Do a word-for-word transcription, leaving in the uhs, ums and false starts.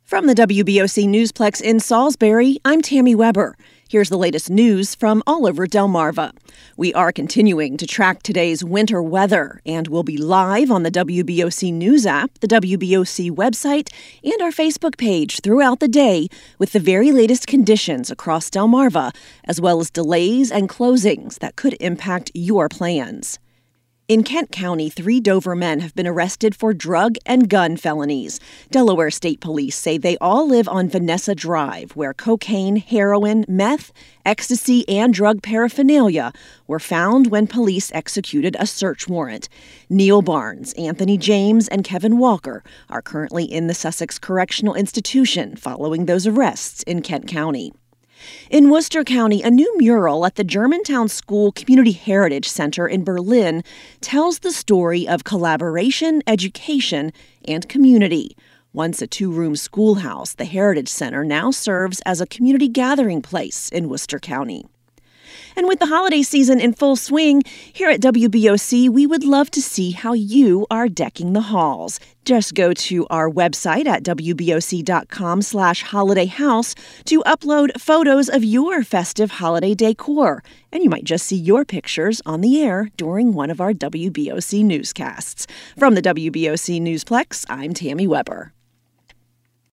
From the W B O C Newsplex in Salisbury, I'm Tammy Weber. Here's the latest news from all over Delmarva. We are continuing to track today's winter weather, and we'll be live on the W B O C News app, the W B O C website, and our Facebook page throughout the day with the very latest conditions across Delmarva, as well as delays and closings that could impact your plans. In Kent County, three Dover men have been arrested for drug and gun felonies. Delaware State Police say they all live on Vanessa Drive, where cocaine, heroin, meth, ecstasy, and drug paraphernalia were found when police executed a search warrant. Neil Barnes, Anthony James, and Kevin Walker are currently in the Sussex Correctional Institution following those arrests in Kent County. In Worcester County, a new mural at the Germantown School Community Heritage Center in Berlin tells the story of collaboration, education, and community. Once a two-room schoolhouse, the Heritage Center now serves as a community gathering place in Worcester County. And with the holiday season in full swing, here at W B O C, we would love to see how you are decking the halls. Just go to our website at W B O C dot com slash holiday house to upload photos of your festive holiday decor. And you might just see your pictures on the air during one of our W B O C newscasts. From the W B O C Newsplex, I'm Tammy Weber.